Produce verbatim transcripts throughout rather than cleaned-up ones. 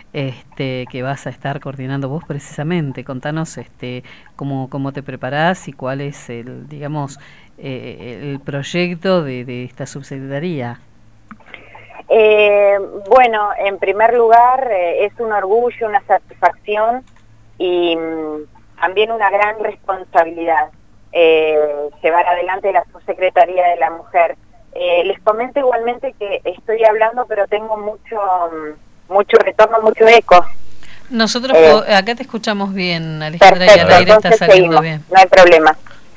este, que vas a estar coordinando vos precisamente. Contanos este, cómo, cómo te preparás y cuál es el, digamos, eh, el proyecto de, de esta subsecretaría. Eh, bueno, en primer lugar, eh, es un orgullo, una satisfacción y mm, también una gran responsabilidad eh, llevar adelante la subsecretaría de la mujer. Eh, les comento igualmente que estoy hablando, pero tengo mucho, mm, mucho retorno, mucho eco. Nosotros Eh, acá te escuchamos bien, Alejandra, y al perfecto, aire está entonces saliendo seguimos, bien. no hay problema.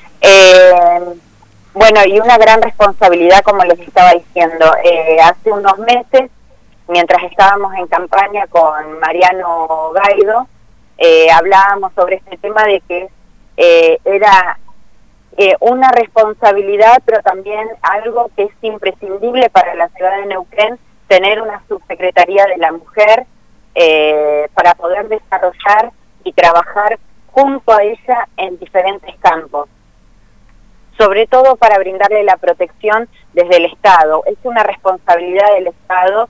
Eh, bueno, y una gran responsabilidad, como les estaba diciendo. Eh, hace unos meses, mientras estábamos en campaña con Mariano Gaido, eh, hablábamos sobre este tema de que eh, era eh, una responsabilidad, pero también algo que es imprescindible para la ciudad de Neuquén, tener una subsecretaría de la mujer eh, para poder desarrollar y trabajar junto a ella en diferentes campos, sobre todo para brindarle la protección desde el Estado. Es una responsabilidad del Estado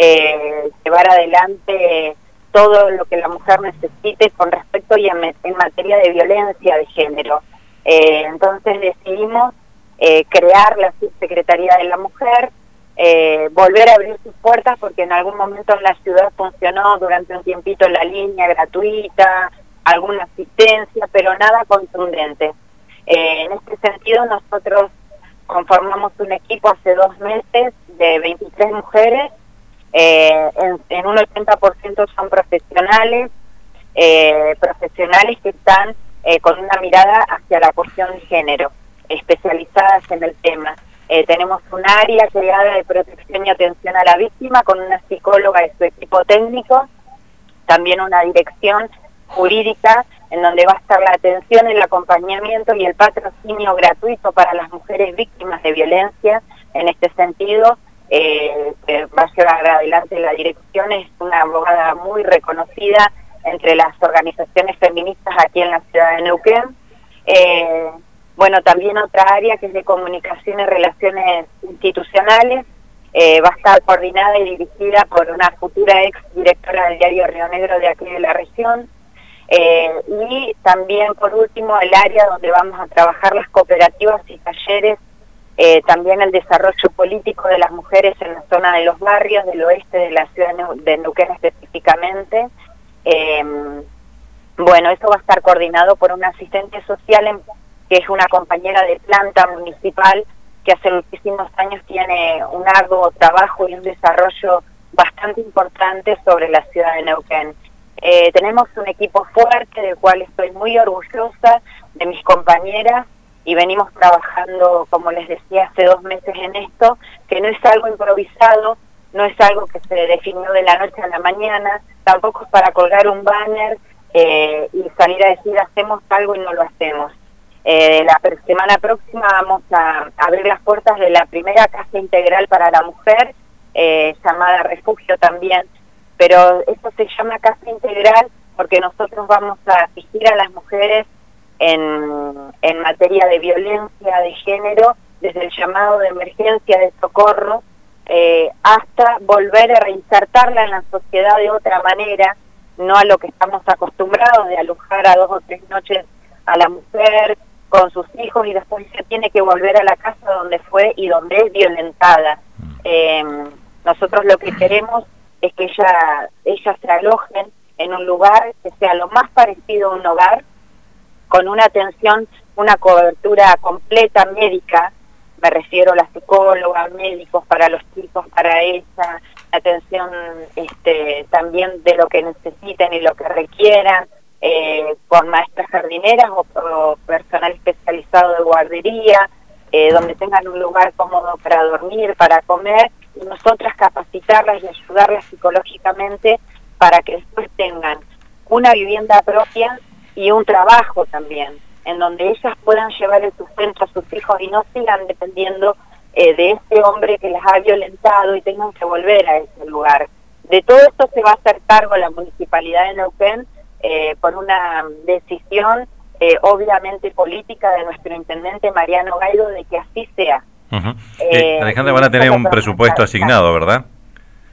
eh, llevar adelante todo lo que la mujer necesite con respecto y en, en materia de violencia de género. Eh, entonces decidimos eh, crear la subsecretaría de la mujer, eh, volver a abrir sus puertas, porque en algún momento en la ciudad funcionó durante un tiempito la línea gratuita, alguna asistencia, pero nada contundente. Eh, en este sentido, nosotros conformamos un equipo hace dos meses de veintitrés mujeres, eh, en, en un ochenta por ciento son profesionales, eh, profesionales que están eh, con una mirada hacia la cuestión de género, especializadas en el tema. Eh, tenemos un área creada de protección y atención a la víctima con una psicóloga y su equipo técnico, también una dirección jurídica en donde va a estar la atención, el acompañamiento y el patrocinio gratuito para las mujeres víctimas de violencia. En este sentido, eh, va a llevar adelante la dirección, es una abogada muy reconocida entre las organizaciones feministas aquí en la ciudad de Neuquén. Eh, bueno, también otra área que es de comunicación y relaciones institucionales, eh, va a estar coordinada y dirigida por una futura ex directora del diario Río Negro de aquí de la región. Eh, y también, por último, el área donde vamos a trabajar las cooperativas y talleres, eh, también el desarrollo político de las mujeres en la zona de los barrios del oeste de la ciudad de Neuquén específicamente. Eh, bueno, eso va a estar coordinado por una asistente social en, que es una compañera de planta municipal que hace muchísimos años tiene un arduo trabajo y un desarrollo bastante importante sobre la ciudad de Neuquén. Eh, tenemos un equipo fuerte del cual estoy muy orgullosa de mis compañeras y venimos trabajando, como les decía, hace dos meses en esto, que no es algo improvisado, no es algo que se definió de la noche a la mañana, tampoco es para colgar un banner eh, y salir a decir hacemos algo y no lo hacemos. Eh, la semana próxima vamos a abrir las puertas de la primera casa integral para la mujer, eh, llamada Refugio también, pero esto se llama casa integral porque nosotros vamos a asistir a las mujeres en, en materia de violencia de género, desde el llamado de emergencia de socorro, eh, hasta volver a reinsertarla en la sociedad de otra manera, no a lo que estamos acostumbrados de alojar a dos o tres noches a la mujer con sus hijos y después se tiene que volver a la casa donde fue y donde es violentada. Eh, nosotros lo que queremos es que ella, ellas se alojen en un lugar que sea lo más parecido a un hogar, con una atención, una cobertura completa médica, me refiero a la psicóloga, médicos para los chicos, para ella, atención este, también de lo que necesiten y lo que requieran, eh, con maestras jardineras o, o personal especializado de guardería, eh, donde tengan un lugar cómodo para dormir, para comer, y nosotras capacitarlas y ayudarlas psicológicamente para que después tengan una vivienda propia y un trabajo también, en donde ellas puedan llevar el sustento a sus hijos y no sigan dependiendo eh, de ese hombre que las ha violentado y tengan que volver a ese lugar. De todo esto se va a hacer cargo la Municipalidad de Neuquén eh, por una decisión eh, obviamente política de nuestro intendente Mariano Gaido de que así sea. Uh-huh. eh, eh, Alejandra, van a tener un presupuesto asignado, ¿verdad?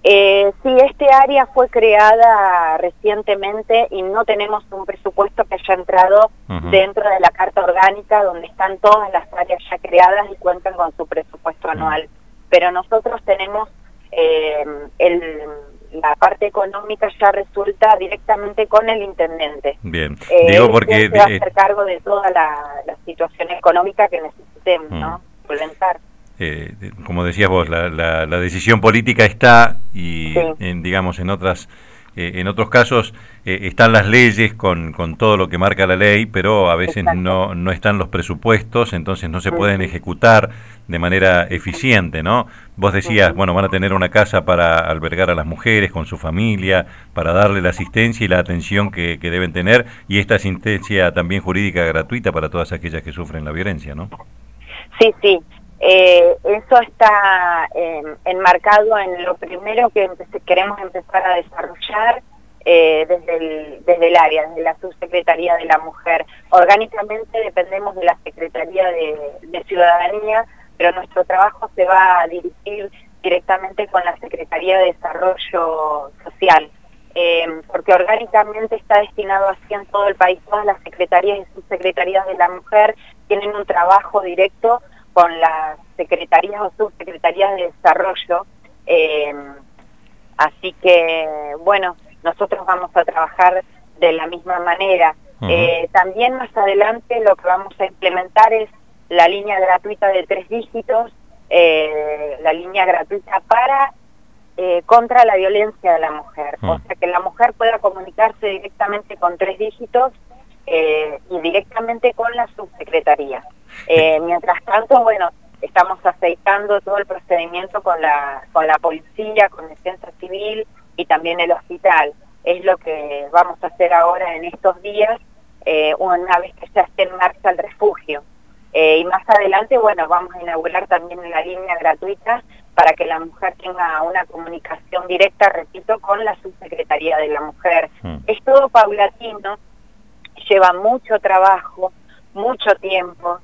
Eh, sí, este área fue creada recientemente y no tenemos un presupuesto que haya entrado uh-huh. dentro de la Carta Orgánica, donde están todas las áreas ya creadas y cuentan con su presupuesto anual. Uh-huh. Pero nosotros tenemos eh, el, la parte económica ya resuelta directamente con el intendente. Bien, eh, digo porque... se va a hacer cargo de toda la, la situación económica que necesitemos, uh-huh. ¿no? Solventar. Eh, como decías vos, la, la, la decisión política está y, sí. en, digamos, en otras, eh, en otros casos eh, están las leyes con, con todo lo que marca la ley, pero a veces no, no están los presupuestos, entonces no se uh-huh. pueden ejecutar de manera eficiente, ¿no? Vos decías, uh-huh. bueno, van a tener una casa para albergar a las mujeres con su familia, para darle la asistencia y la atención que, que deben tener, y esta asistencia también jurídica gratuita para todas aquellas que sufren la violencia, ¿no? Sí, sí. Eh, eso está eh, enmarcado en lo primero que empe- queremos empezar a desarrollar eh, desde, el, desde el área, desde la Subsecretaría de la Mujer. Orgánicamente dependemos de la Secretaría de, de Ciudadanía, pero nuestro trabajo se va a dirigir directamente con la Secretaría de Desarrollo Social, eh, porque orgánicamente está destinado así en todo el país. Todas las secretarías y subsecretarías de la mujer tienen un trabajo directo con las secretarías o subsecretarías de desarrollo, eh, así que, bueno, nosotros vamos a trabajar de la misma manera. Uh-huh. Eh, también más adelante lo que vamos a implementar es la línea gratuita de tres dígitos, eh, la línea gratuita para eh, contra la violencia de la mujer, uh-huh. o sea, que la mujer pueda comunicarse directamente con tres dígitos eh, y directamente con la subsecretaría. Eh, mientras tanto, bueno, estamos aceitando todo el procedimiento con la con la policía, con Defensa Civil y también el hospital. Es lo que vamos a hacer ahora en estos días, eh, una vez que ya esté en marcha el refugio. Eh, y más adelante, bueno, vamos a inaugurar también la línea gratuita para que la mujer tenga una comunicación directa, repito, con la Subsecretaría de la Mujer. Mm. Es todo paulatino, lleva mucho trabajo, mucho tiempo.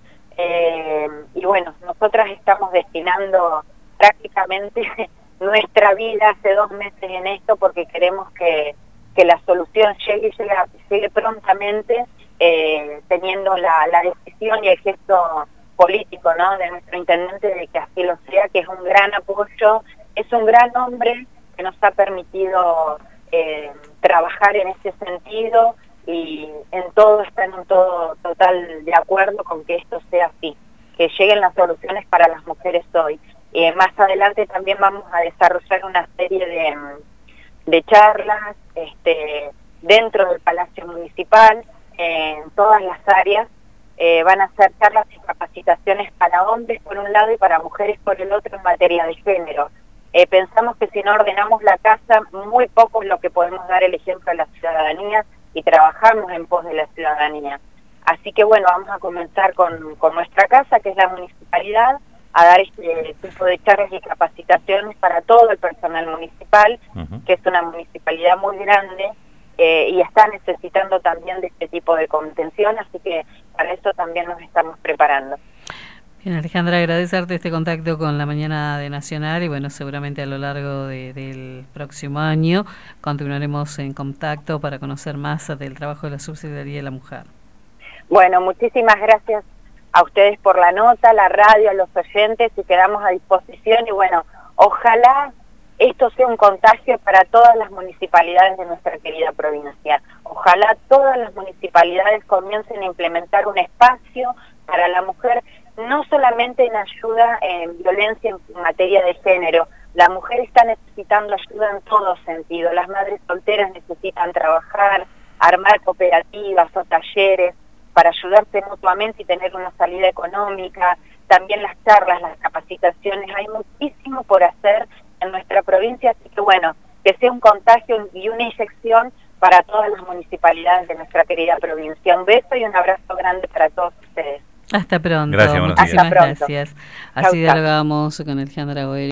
Eh, y bueno, nosotras estamos destinando prácticamente nuestra vida hace dos meses en esto porque queremos que, que la solución llegue y llegue, llegue prontamente, eh, teniendo la, la decisión y el gesto político, ¿no?, de nuestro intendente de que así lo sea, que es un gran apoyo, es un gran hombre que nos ha permitido eh, trabajar en ese sentido. Y en todo están en todo total de acuerdo con que esto sea así, que lleguen las soluciones para las mujeres hoy. Eh, más adelante también vamos a desarrollar una serie de, de charlas este, dentro del Palacio Municipal, eh, en todas las áreas. Eh, van a ser charlas y capacitaciones para hombres por un lado y para mujeres por el otro en materia de género. Eh, pensamos que si no ordenamos la casa, muy poco es lo que podemos dar el ejemplo a la ciudadanía, y trabajamos en pos de la ciudadanía. Así que bueno, vamos a comenzar con, con nuestra casa, que es la municipalidad, a dar este tipo de charlas y capacitaciones para todo el personal municipal, uh-huh. que es una municipalidad muy grande eh, y está necesitando también de este tipo de contención, así que para eso también nos estamos preparando. Bien, Alejandra, agradecerte este contacto con la Mañana de Nacional y bueno, seguramente a lo largo de, del próximo año continuaremos en contacto para conocer más del trabajo de la Subsecretaría de la Mujer. Bueno, muchísimas gracias a ustedes por la nota, la radio, a los oyentes, y quedamos a disposición y bueno, ojalá esto sea un contagio para todas las municipalidades de nuestra querida provincia. Ojalá todas las municipalidades comiencen a implementar un espacio para la mujer, no solamente en ayuda en violencia en materia de género. La mujer está necesitando ayuda en todo sentido. Las madres solteras necesitan trabajar, armar cooperativas o talleres para ayudarse mutuamente y tener una salida económica. También las charlas, las capacitaciones. Hay muchísimo por hacer en nuestra provincia, así que bueno, que sea un contagio y una inyección para todas las municipalidades de nuestra querida provincia. Un beso y un abrazo grande para todos ustedes. Hasta pronto. Gracias, muchísimas Hasta pronto. gracias. Así dialogamos con Alejandra Goeri.